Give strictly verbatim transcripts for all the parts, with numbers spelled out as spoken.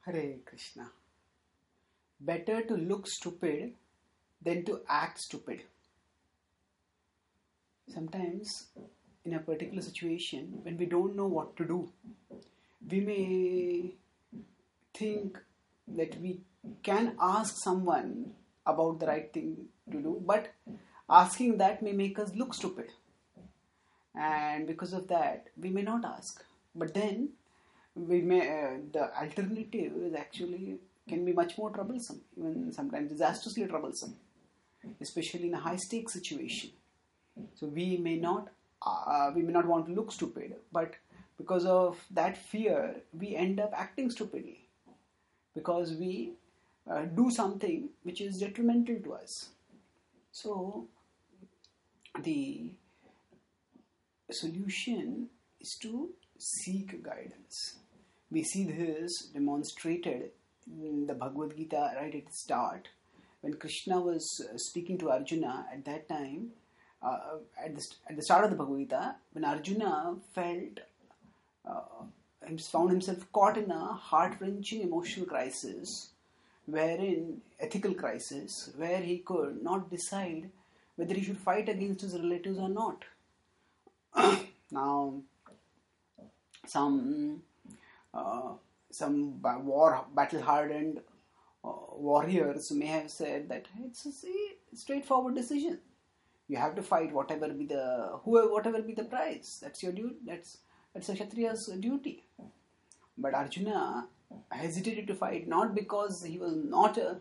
Hare Krishna. Better to look stupid than to act stupid. Sometimes, in a particular situation, when we don't know what to do, we may think that we can ask someone about the right thing to do, but asking that may make us look stupid. And because of that, we may not ask. But then, we may uh, the alternative is actually can be much more troublesome, even sometimes disastrously troublesome, especially in a high stakes situation. So we may not uh, we may not want to look stupid, but because of that fear, we end up acting stupidly because we uh, do something which is detrimental to us. So the solution is to seek guidance. We see this demonstrated in the Bhagavad Gita right at the start. When Krishna was speaking to Arjuna at that time, uh, at, the, at the start of the Bhagavad Gita, when Arjuna felt, uh, found himself caught in a heart-wrenching emotional crisis, wherein, ethical crisis, where he could not decide whether he should fight against his relatives or not. Now, some uh, some war battle-hardened uh, warriors may have said that it's a straightforward decision. You have to fight whatever be the whoever whatever be the price. That's your duty. That's that's a Kshatriya's duty. But Arjuna hesitated to fight not because he was not a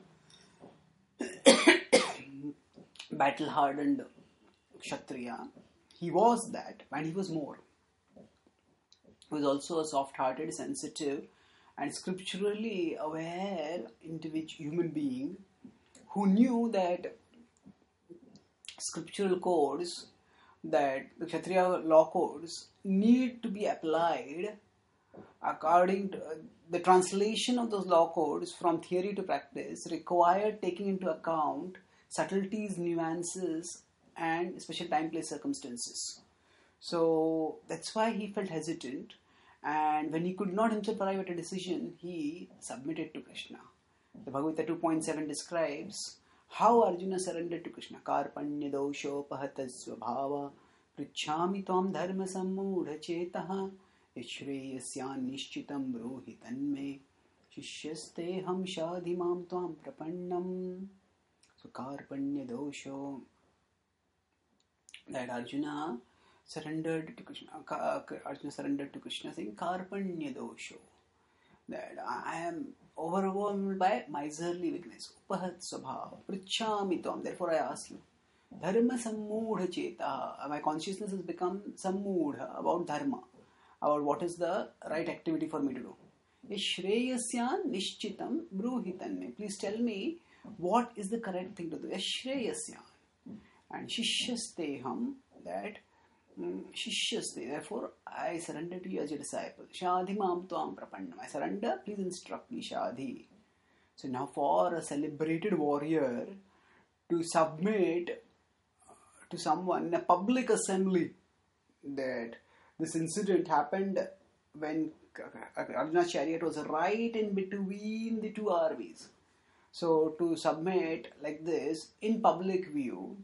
battle-hardened Kshatriya. He was that, and he was more. He was also a soft-hearted, sensitive, and scripturally aware individual human being who knew that scriptural codes, that the Kshatriya law codes, need to be applied according to uh, the translation of those law codes from theory to practice required taking into account subtleties, nuances, and special time, place, circumstances. So that's why he felt hesitant, and when he could not himself arrive at a decision, he submitted to Krishna. The Bhagavad Gita two point seven describes how Arjuna surrendered to Krishna. Karpanya dosho pahatasvabhava prichhami tvam dharma sammudha chetaha yashreyasyan nishchitam bruhi tanme shishyasteham shadhimam tvam prapannam. So Karpanya dosho, that Arjuna surrendered to Krishna. Arjuna surrendered to Krishna saying Karpanya dosho, that I am overwhelmed by miserly weakness. Upahat svabhava prichhami tvam, therefore I ask you. Dharma sammudha cheta, my consciousness has become sammudha about dharma, about what is the right activity for me to do. Yashreyasyan nishchitam bruhitanme, please tell me what is the correct thing to do. Yashreyasyan. And shishyasteham, that mm, shishyaste, therefore I surrender to you as your disciple. Shadhimam tvam prapannam, I surrender, please instruct me, Shadhi. So now for a celebrated warrior to submit to someone in a public assembly, that this incident happened when Arjuna's chariot was right in between the two armies. So to submit like this in public view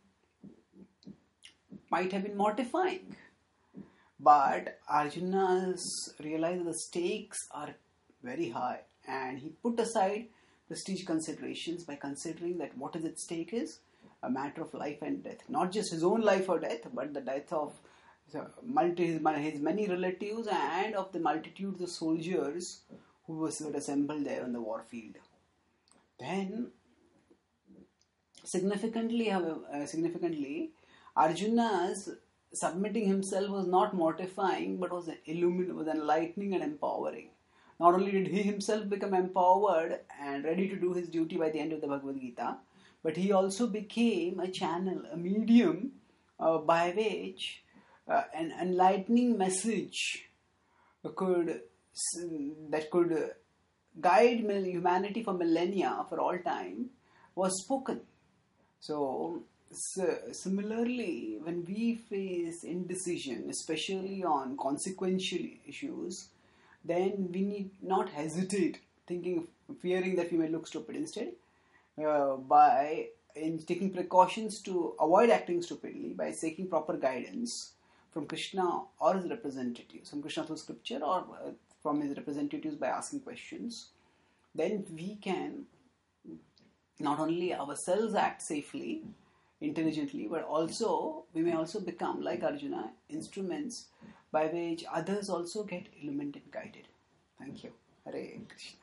might have been mortifying. But Arjuna realized the stakes are very high, and he put aside prestige considerations by considering that what is at stake is a matter of life and death. Not just his own life or death, but the death of multi, his, his many relatives and of the multitudes of soldiers who were assembled there on the war field. Then, significantly, however, uh, significantly, Arjuna's submitting himself was not mortifying, but was illuminating, was enlightening and empowering. Not only did he himself become empowered and ready to do his duty by the end of the Bhagavad Gita, but he also became a channel, a medium uh, by which uh, an enlightening message could that could guide humanity for millennia, for all time, was spoken. So, so, similarly, when we face indecision, especially on consequential issues, then we need not hesitate thinking, fearing that we may look stupid. Instead, uh, by in taking precautions to avoid acting stupidly, by seeking proper guidance from Krishna or his representatives, from Krishna through scripture or uh, from his representatives by asking questions, then we can not only ourselves act safely, intelligently, but also we may also become, like Arjuna, instruments by which others also get illumined and guided. Thank you. Hare Krishna.